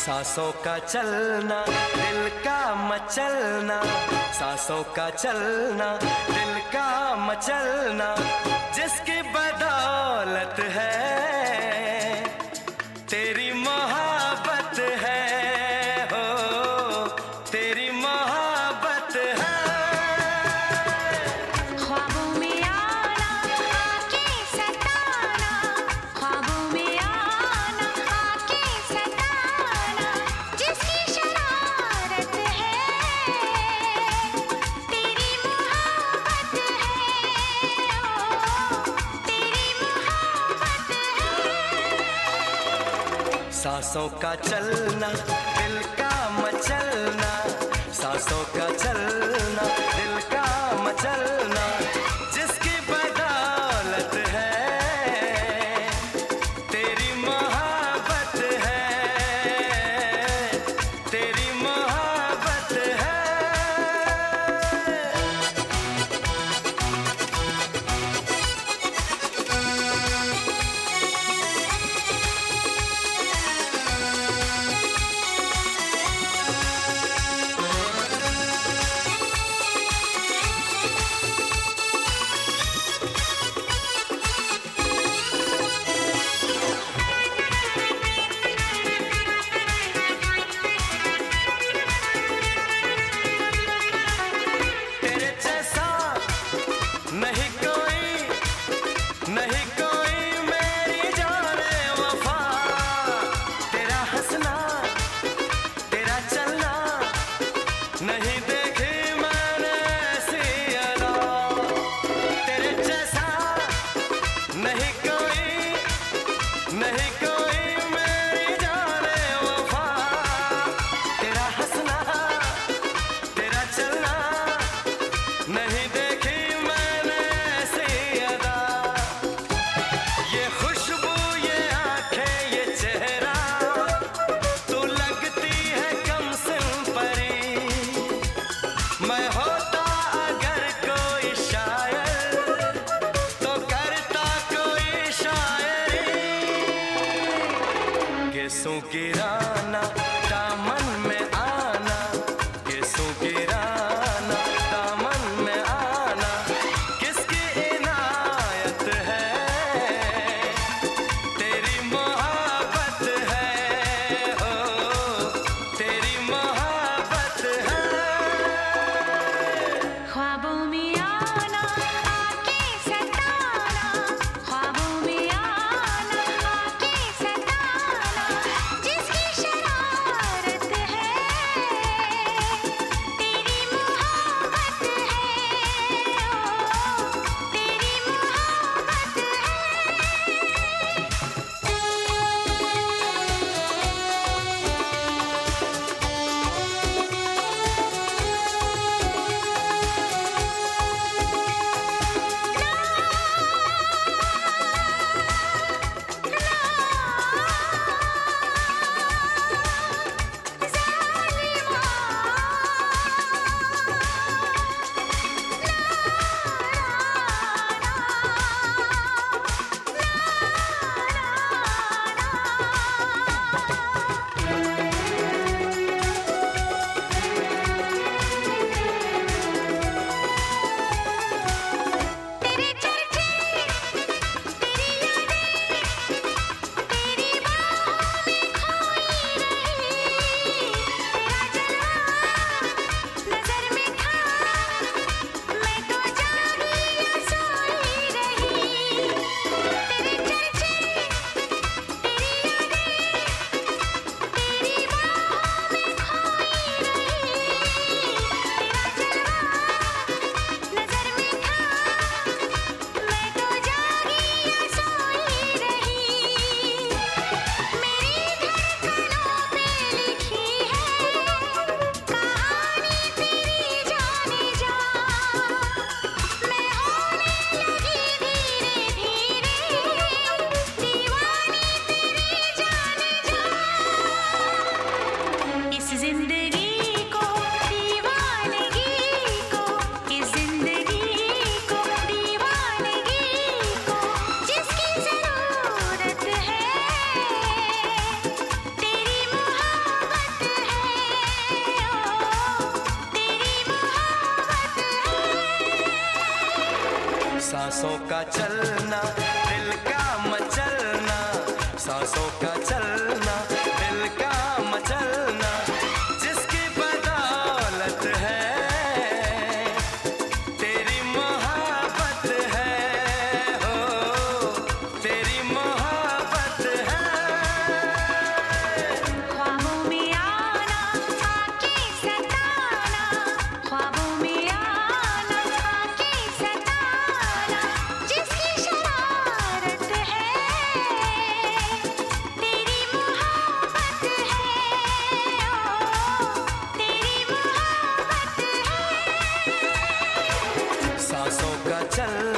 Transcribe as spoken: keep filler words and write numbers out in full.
सांसों का चलना, दिल का मचलना, सांसों का चलना, दिल का मचलना, जिसकी बदौलत है तेरी मोहब्बत है, हो तेरी मोहब्बत है। ख्वाबों में आना, आके सताना, ख्वाबों में आना, आके सताना, जिसकी शरारत है तेरी मोहब्बत है, ओ तेरी मोहब्बत है। सांसों का चलना, दिल का मचलना, सांसों का चलना, दिल का मचलना, जिसकी बदौलत है तेरी मोहब्बत है, तेरी मोहब्बत है। नहीं कोई, नहीं कोई मेरी जाने वफा, तेरा हंसना, तेरा चलना, नहीं देखी मैंने ऐसी अदा, तेरे जैसा नहीं कोई, नहीं कोई मेरी जाने वफा, तेरा हंसना, तेरा चलना, नहीं देखी मैं होता अगर कोई शायर तो करता कोई शायरी, गेसों गिराना, दामन में आना, गेसों गिराना, दामन में आना, किसकी इनायत है तेरी मोहब्बत है, हो तेरी मोहब्बत है। ख्वाबों में आना, आके सताना, ख्वाबों में आना, आके सताना, जिसकी सांसों का चलना, दिल का मचलना, सांसों का चलना, दिल का मचलना, जिसकी बदौलत है तेरी मोहब्बत है, हो तेरी मोहब्बत है। ख्वाबों में आना, आके सताना, ख्वाबों में आना, आके सताना, जिसकी शरारत है तेरी मोहब्बत है, ओ तेरी मोहब्बत है। सांसों का चलना,